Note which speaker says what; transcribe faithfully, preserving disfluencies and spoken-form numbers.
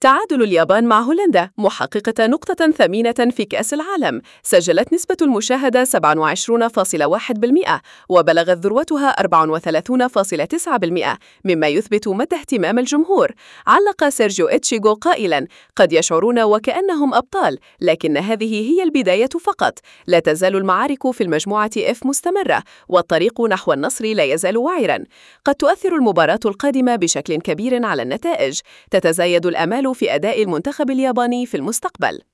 Speaker 1: تعادل اليابان مع هولندا محققة نقطة ثمينة في كأس العالم. سجلت نسبة المشاهدة سبعة وعشرين فاصلة واحد بالمئة وبلغت ذروتها أربعة وثلاثين فاصلة تسعة بالمئة، مما يثبت مدى اهتمام الجمهور. علق سيرجيو إتشيغو قائلاً: قد يشعرون وكأنهم أبطال، لكن هذه هي البداية فقط. لا تزال المعارك في المجموعة إف مستمرة، والطريق نحو النصر لا يزال وعراً. قد تؤثر المباراة القادمة بشكل كبير على النتائج. تتزايد الآمال في أداء المنتخب الياباني في المستقبل.